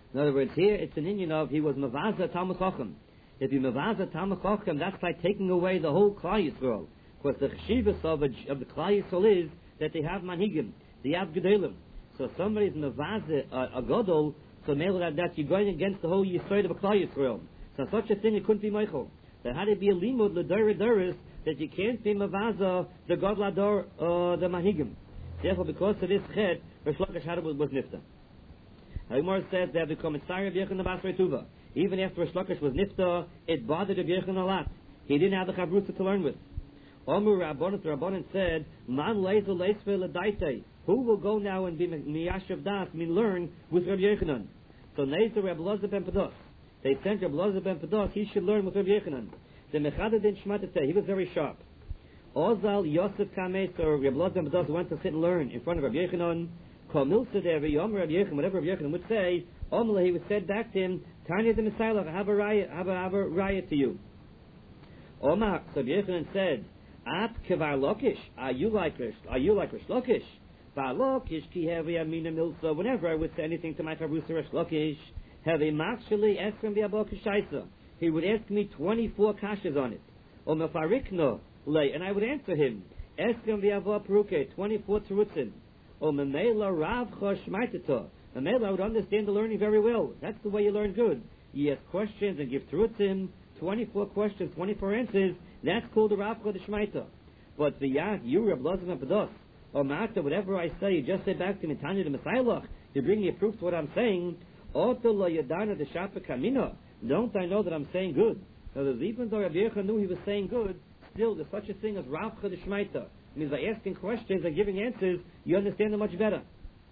In other words, here it's an Indian of he was Mavaza Talmud Chacham. If you Mavaza Talmud Chacham, that's by taking away the whole Klal Yisrael. Because the Cheshivas of the Klal Yisrael is that they have Manhigim, they have Gedolim. So if somebody's Mavaza a Godol, so that you're going against the whole Yisrael of a Klal Yisrael. So such a thing it couldn't be Michael. There had to be a limud l'doris that you can't be Mavaza the God Lador the Manhigim. Therefore, because of this chet, Rish Lakish was nifta. Hagmar says they have become a Tzar Reb Yochanan Basrei Tuva. Even after Rish Lakish was nifta, it bothered Reb Yochanan a lot. He didn't have the chavrusa to learn with. Omer Rabbanan said, Man leizel leisve l'daitei. Who will go now and be miyashav das, learn with Reb Yochanan? So Nezer Reb Elazar ben Pados. They sent Reb Elazar ben Pados, he should learn with Reb Yochanan. The Mechadad din Shmatete, he was very sharp. Ozal Yosef Kames, or Reb Elazar ben Pados went to sit and learn in front of Reb Yochanan. Whatever Reb Yochanan would say, Omla, he would say back to him, Tanya the Messiah, I have a riot to you. Omar, so Reb Yochanan said, At kevar Lokish, are you like Rish Lakish? Lokish ki hevi amina milsa. Whenever I would say anything to my chavrusa Rish Lakish, hevi machsheli esrim v'abok shaisa. He would ask me 24 kashas on it. Omar farikno lay, and I would answer him, esrim v'abok peruke, 24 terutzin. Or Mamela Rav Choshmaitata. Mamela would understand the learning very well. That's the way you learn good. You ask questions and give truthim, 24 questions, 24 answers. That's called the Rav Choshmaita. But the Yad, you Reb Elazar ben Pados, or Mata, whatever I say, you just say back to me, Tanya the Messiah, you bring me a proof to what I'm saying. Oto lo yadana de shapa kamina. Don't I know that I'm saying good? Now, even though Rabbi Yochanan knew he was saying good, still there's such a thing as Rav Choshmaita. Means by asking questions and giving answers, you understand them much better.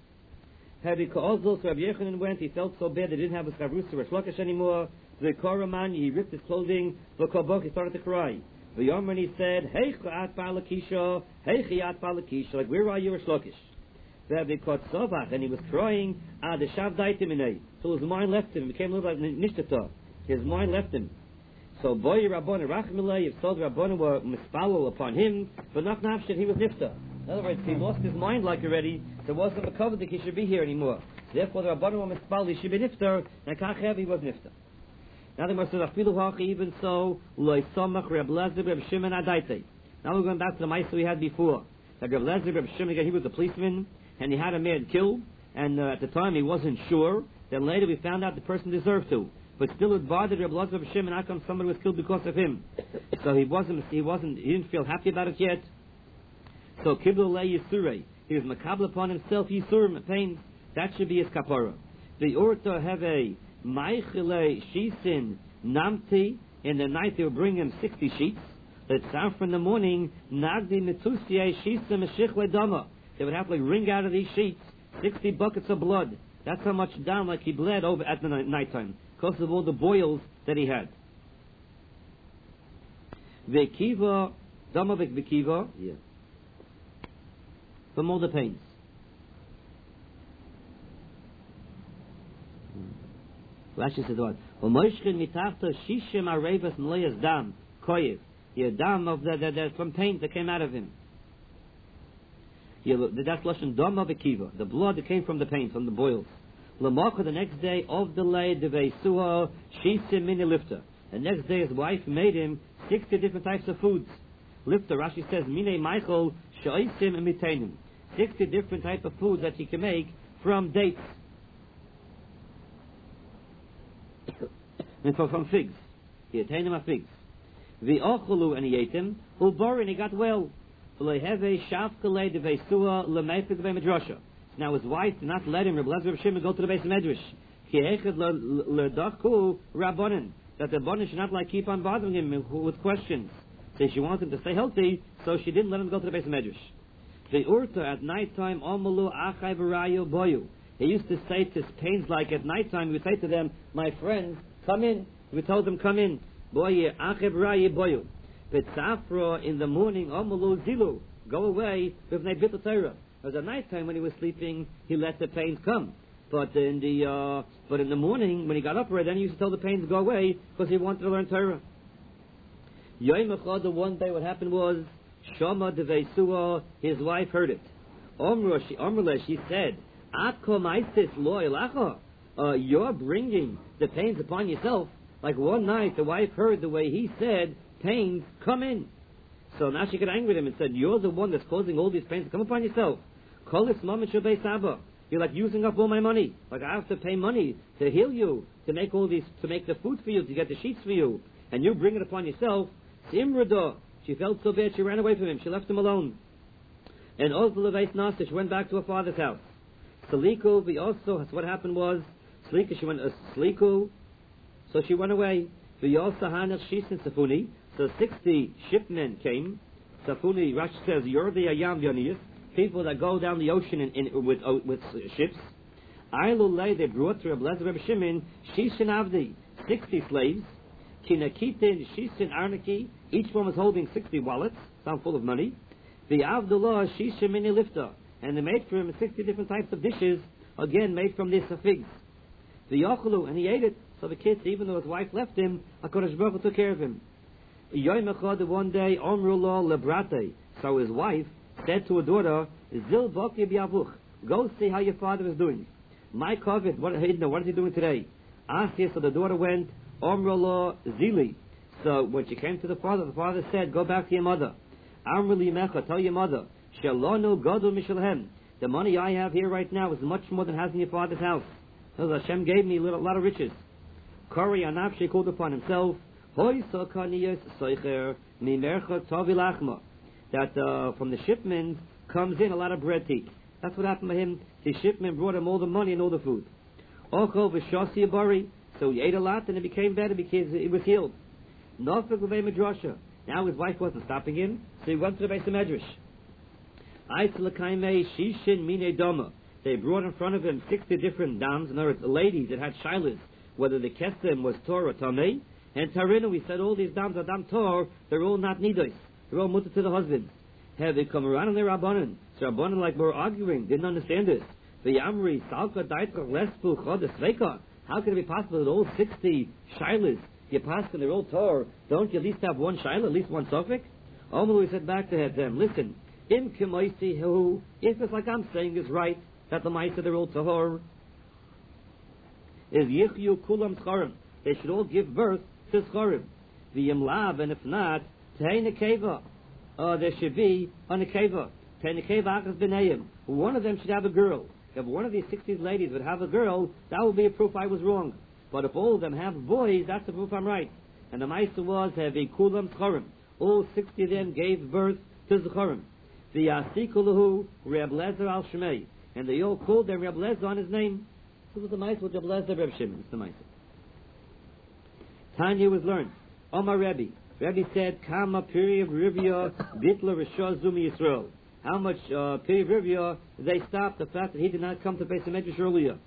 Rabbi Ko'ozl, so Rabbi Yochanan went, he felt so bad they didn't have his chavrusa Rish Lakish anymore. The Koraman, he ripped his clothing, V'kobok, he started to cry. The Yomer, he said, Hey Cha'at Ba'alakisha, Hey Cha'at Ba'alakisha, like, where are you, Rish Lakish? Rabbi Kotzovach, and he was crying, the Shavdaitim so his mind left him, it became a little like Nishtata. His mind left him. So boy Rabbana Rachmilei, if so the Rabbana were mispalel upon him, but not nafshet, he was nifta. In other words, he lost his mind like already, there wasn't a cover that he should be here anymore. Therefore the Rabbana were mispalel, he should be nifta, and Kachev he was nifta. Now the Master Afilu Hachi, even so, Loi Somach Reb Elazar Reb Shimon Adaitei. Now we're going back to the Maisa we had before. That Reb Elazar Reb Shimon, he was a policeman, and he had a man killed, and at the time he wasn't sure. Then later we found out the person deserved to. But still it bothered Reb Elazar ben Shimon, how come somebody was killed because of him? So he didn't feel happy about it yet. So Kiblu Le Yisurei, he was makabel upon himself, Yisurim, pains, that should be his kapara. The Urta have a Maichile Shisin Namti, in the night they would bring him 60 sheets. Let's start from the morning, Nagdi Metusiye Shisim Meshichle Dama. They would have to wring out of these sheets 60 buckets of blood. That's how much down like he bled over at the nighttime, because of all the boils that he had. Vekiva, Damavik Vekiva, from all the pains. Rashi says what? Umoishkin mitachta shishim arevas mleyas dam koyev. The dam of the from pain that came out of him. That's lashon dama v'kiva, the blood that came from the pain, from the boils. L'macha, the next day of the lay deveisuah shisim mini lifter. The next day his wife made him 60 different types of foods. Lifter, Rashi says mine Michael shoisim imitenim. 60 different types of foods that he can make from dates. And from figs. He attained him of figs. V'ochulu, and he ate him. Ulbor, and he got well. Now his wife did not let him, Reb Elazar Reb Shimon, go to the base of Medrash. That the Rabbanan should not like keep on bothering him with questions. So she wanted him to stay healthy, so she didn't let him go to the base of Medrash. The Urta at nighttime, Omalu Achai V'rayu Boyu. He used to say to his pains, like at nighttime, he would say to them, my friends, come in. He would tell them, come in. Boye Achai V'rayu Boyu. Betzafra in the morning, Omalu Zilu. Go away with Nebit Torah. Because at nighttime when he was sleeping, he let the pains come. But in the morning, when he got up already, then he used to tell the pains to go away because he wanted to learn Torah. Yom Echad, one day what happened was, Shama Deveisua, his wife heard it. Omrle, she said, Atko Maisis Lo Elacha. you're bringing the pains upon yourself. Like one night, the wife heard the way he said, pains, come in. So now she got angry with him and said, you're the one that's causing all these pains to come upon yourself. Call this moment Shabbat Saba. You're like using up all my money. Like I have to pay money to heal you, to make all these, to make the food for you, to get the sheets for you. And you bring it upon yourself. Simrada. She felt so bad, she ran away from him. She left him alone. And also the Veis Nasa, she went back to her father's house. Saliku, we also, what happened was, Sliku, she went, Sliku, so she went away. We also Hanach Shisin Safuni, so 60 shipmen came. Safuni, Rashi says, you're the Ayam Yonius, people that go down the ocean with ships. Ailulay, they brought to Reb Lezer Reb Shimon, Shishin Avdi, 60 slaves. Kinakitin, Shishin Arnaki, each one was holding 60 wallets, some full of money. The Avdullah, Shishin Mini Lifta, and they made for him 60 different types of dishes, again made from this figs. The Yochelu, and he ate it. So the kids, even though his wife left him, HaKadosh Baruch Hu took care of him. Yom Echad, one day, Omrullah Lebrate. So his wife said to her daughter, Zil Boki B'Yavuch, go see how your father is doing. My Kovid, what is he doing today? Asked her, so the daughter went, Omrullah Zili. So when she came to the father said, go back to your mother. Amruli Mecha, tell your mother, Shalonu Godul Mishalhem. The money I have here right now is much more than has in your father's house. So Hashem gave me a lot of riches. Kori Anafshi called upon himself, that from the shipment comes in a lot of bread to eat. That's what happened to him. The shipment brought him all the money and all the food. So he ate a lot and it became better because it was healed. Now his wife wasn't stopping him, so he went to the Beis Medrash. They brought in front of him 60 different dams, in other words, ladies that had shilas, whether the kesem was Tor or Tamei. And Tarinu, we said all these dams are dam Tor, they're all not nidos. They're all mutter to the husband. Have they come around and they're Rabbanan? So Rabbanan, like we're arguing, didn't understand this. The Yamri, Salka, Daitra, Lespu, Chodes, Sveka. How can it be possible that all 60 shilas, you pass and they're all Tor, don't you at least have one shilah, at least one suffix? Omelu said back to them, listen, Im Kimoisi Hu, if it's like I'm saying is right, that the Maisa they're all Tahor, is Yichyu Kulam Scharim. They should all give birth to Scharim. The Yimlav, and if not, Tehinekeva. There should be a Nekeva. Tehinekeva Achas B'nayim. One of them should have a girl. If one of these 60 ladies would have a girl, that would be a proof I was wrong. But if all of them have boys, that's the proof I'm right. And the Maisa was, have a Kulam Scharim. All 60 of them gave birth to Scharim. The Yasikulahu Reb Lezer al Shemei. And they all called them Reb Lezer on his name. This was the Maisa with Reb Lezer Reb Shimon. It's the Maisa. Tanya was learned. Omar Rebbe. Rebbe said, Kama Piri of Rivia Bitla Rishah Zumi Yisrael. How much Piri of Rivia they stopped the fact that he did not come to Beis Medrash earlier.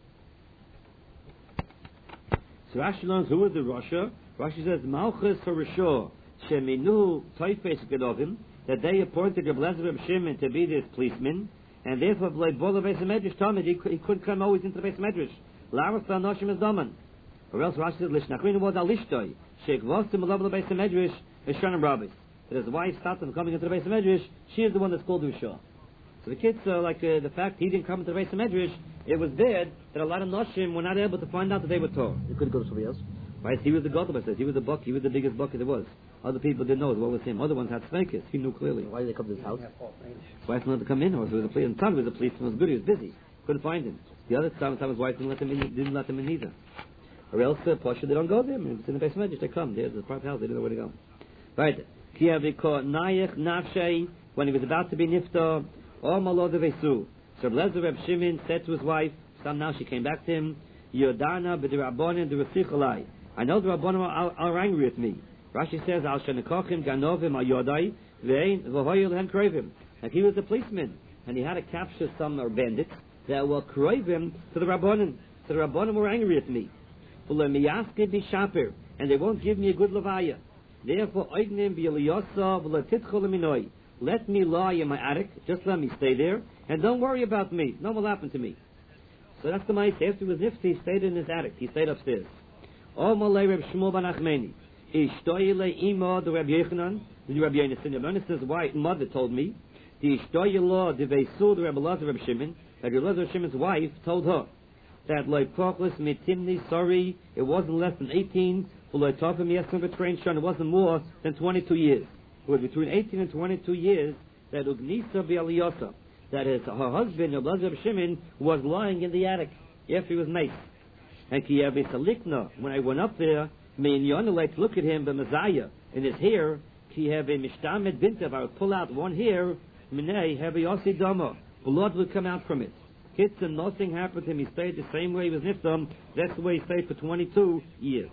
So Rashi learns who is the Rasha. Rashi says, Malchus for Rishah Sheminu Toifes Gedovim, that they appointed Reb Lezer Reb Shimon to be this policeman, and therefore Bola Beis Medrash Talmud, he couldn't come always into Beis Medrash. Laras Noshim is Daman. Or else Rashi says, Lishnachrin was Alishtoi, Sheikh Vostim Alabla Beis Medrash, Eshanim Rabbis. That his wife stopped him coming into the Beis Medrash, she is the one that's called Rishah. So the kids, the fact he didn't come into the Beis Medrash, it was bad that a lot of Noshim were not able to find out that they were Torah. They couldn't go to somebody else. Right? He was the Gottlieb, says. He was the buck, he was the biggest buck there was. Other people didn't know what was him. Other ones had snakes. He knew clearly. Why did they come to his house? His wife wanted to come in, or he was a policeman. Tom was a policeman, was good, he was busy. Couldn't find him. The other time his wife didn't let him in either. Or else, Pasha, they don't go there. It's in the Beis Medrash, they come. There's the private house, they don't know where to go. Right. When he was about to be nifta, so Lezer Reb Shimon said to his wife, now she came back to him, Yodana b'derabbonin d'rasichalai. I know the Rabbanim are angry with me. Rashi says, Al shenekachim ganovim al yodai ve'ein v'hoyel hen kroivim. Like he was a policeman, and he had to capture some bandits that were kroivim to the Rabbanim. So the Rabbanim were angry at me. And they won't give me a good levaya. Therefore, let me lie in my attic, just let me stay there, and don't worry about me. No will happen to me. So that's the mice. After he was nifty, he stayed in his attic. He stayed upstairs. The Rabbi Yonasan's wife, mother told me, that Reb Lezer Shimon's wife told her, that like Proclus Mitimni, sorry, it wasn't less than 18, for like Topim Yesem Betrain it wasn't more than 22 years. It was between 18 and 22 years that Ugnisa Bialiyasa, that is, her husband, Elazar Shimon, was lying in the attic after he was maced. And Kiyabe Salikna, when I went up there, me and Yonah like to look at him, the Messiah, in his hair, Kiyabe Mishtamed Bintav, I would pull out one hair, Minei, Hebi Yossi Dama, blood would come out from it. And nothing happened to him. He stayed the same way he was niftam. That's the way he stayed for 22 years.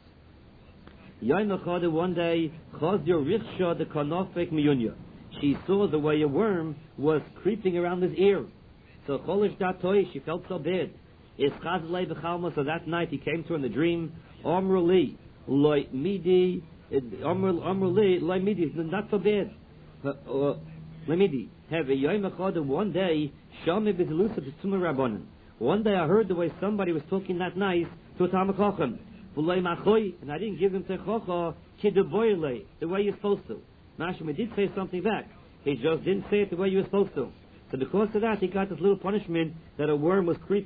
One day, she saw the way a worm was creeping around his ear. So she felt so bad. So that night he came to her in the dream. Not so bad. Have a yom one day. One day I heard the way somebody was talking that nice to a Talmid Chacham. And I didn't give him techocha the way you're supposed to. Mashma did say something back. He just didn't say it the way you were supposed to. So because of that, he got this little punishment that a worm was creeping